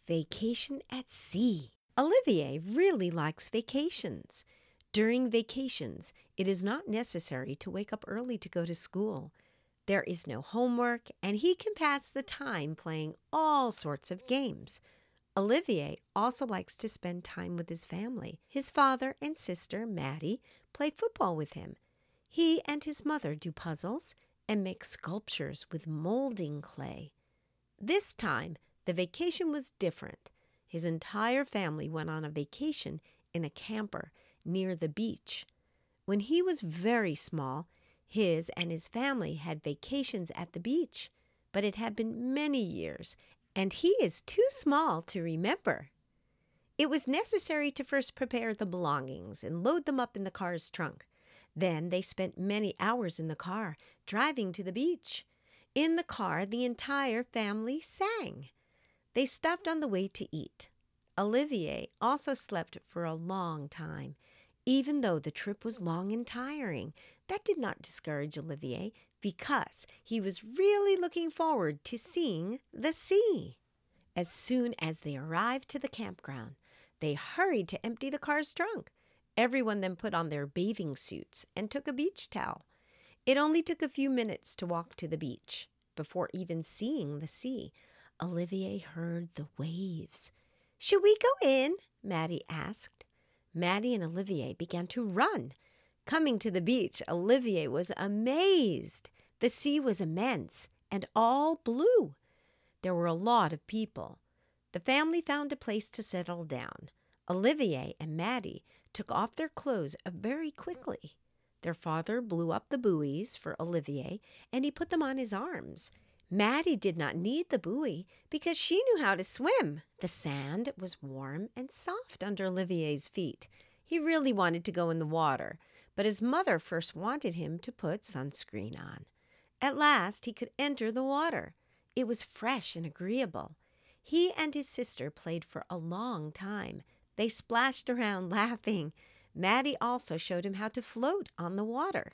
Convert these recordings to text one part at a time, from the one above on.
Vacation at sea. Olivier really likes vacations. During vacations, it is not necessary to wake up early to go to school. There is no homework, and he can pass the time playing all sorts of games. Olivier also likes to spend time with his family. His father and sister, Maddie, play football with him. He and his mother do puzzles and make sculptures with molding clay. This time, the vacation was different. His entire family went on a vacation in a camper near the beach. When he was very small, his and his family had vacations at the beach, but it had been many years, and he is too small to remember. It was necessary to first prepare the belongings and load them up in the car's trunk. Then they spent many hours in the car, driving to the beach. In the car, the entire family sang. They stopped on the way to eat. Olivier also slept for a long time. Even though the trip was long and tiring, that did not discourage Olivier because he was really looking forward to seeing the sea. As soon as they arrived to the campground, they hurried to empty the car's trunk. Everyone then put on their bathing suits and took a beach towel. It only took a few minutes to walk to the beach. Before even seeing the sea, Olivier heard the waves. "Should we go in?" Maddie asked. Maddie and Olivier began to run. Coming to the beach, Olivier was amazed. The sea was immense and all blue. There were a lot of people. The family found a place to settle down. Olivier and Maddie took off their clothes very quickly. Their father blew up the buoys for Olivier, and he put them on his arms. Maddie did not need the buoy because she knew how to swim. The sand was warm and soft under Olivier's feet. He really wanted to go in the water, but his mother first wanted him to put sunscreen on. At last, he could enter the water. It was fresh and agreeable. He and his sister played for a long time. They splashed around laughing. Maddie also showed him how to float on the water.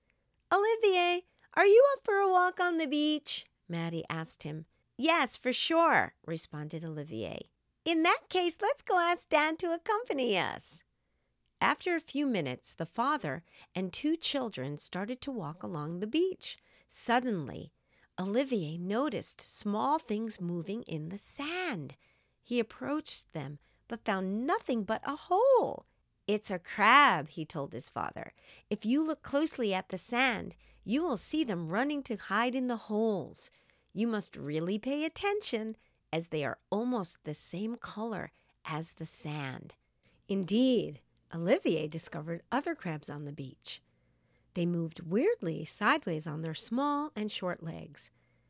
"Olivier, are you up for a walk on the beach?" Maddie asked him. "Yes, for sure," responded Olivier. "In that case, let's go ask Dad to accompany us." After a few minutes, the father and two children started to walk along the beach. Suddenly, Olivier noticed small things moving in the sand. He approached them, but found nothing but a hole. "It's a crab," he told his father. "If you look closely at the sand, you will see them running to hide in the holes. You must really pay attention, as they are almost the same color as the sand." Indeed, Olivier discovered other crabs on the beach. They moved weirdly sideways on their small and short legs.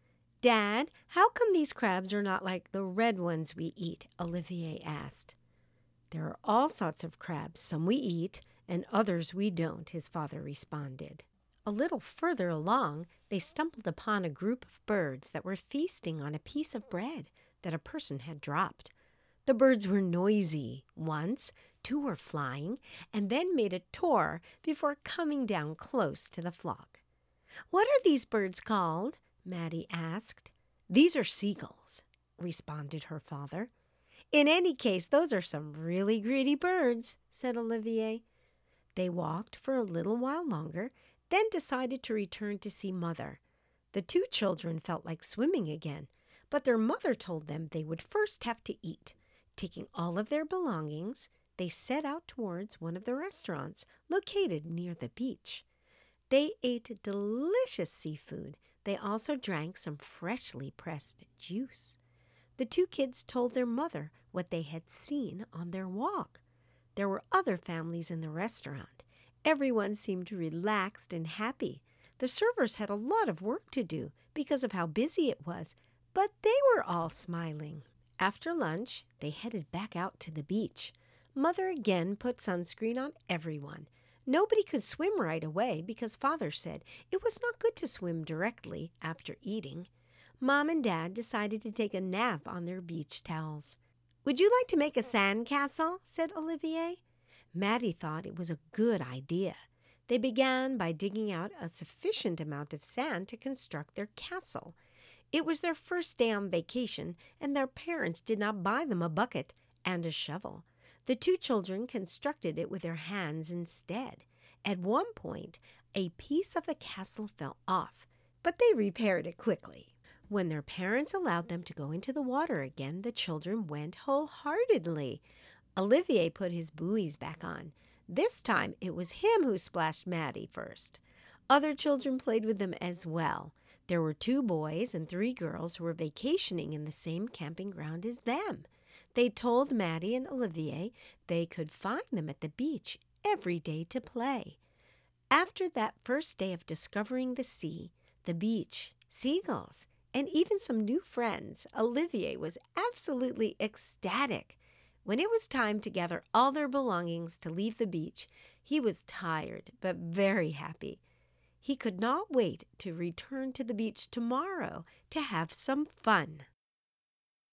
"Dad, how come these crabs are not like the red ones we eat?" Olivier asked. "There are all sorts of crabs. Some we eat and others we don't," his father responded. A little further along, they stumbled upon a group of birds that were feasting on a piece of bread that a person had dropped. The birds were noisy. Once, two were flying and then made a tour before coming down close to the flock. "What are these birds called?" Maddie asked. "These are seagulls," responded her father. "In any case, those are some really greedy birds," said Olivier. They walked for a little while longer, then decided to return to see Mother. The two children felt like swimming again, but their mother told them they would first have to eat. Taking all of their belongings, they set out towards one of the restaurants located near the beach. They ate delicious seafood. They also drank some freshly pressed juice. The two kids told their mother what they had seen on their walk. There were other families in the restaurant. Everyone seemed relaxed and happy. The servers had a lot of work to do because of how busy it was, but they were all smiling. After lunch, they headed back out to the beach. Mother again put sunscreen on everyone. Nobody could swim right away because Father said it was not good to swim directly after eating. Mom and Dad decided to take a nap on their beach towels. "Would you like to make a sand castle?" said Olivier. Maddie thought it was a good idea. They began by digging out a sufficient amount of sand to construct their castle. It was their first day on vacation, and their parents did not buy them a bucket and a shovel. The two children constructed it with their hands instead. At one point, a piece of the castle fell off, but they repaired it quickly. When their parents allowed them to go into the water again, the children went wholeheartedly. Olivier put his buoys back on. This time it was him who splashed Maddie first. Other children played with them as well. There were 2 boys and 3 girls who were vacationing in the same camping ground as them. They told Maddie and Olivier they could find them at the beach every day to play. After that first day of discovering the sea, the beach, seagulls, and even some new friends, Olivier was absolutely ecstatic. When it was time to gather all their belongings to leave the beach, he was tired but very happy. He could not wait to return to the beach tomorrow to have some fun.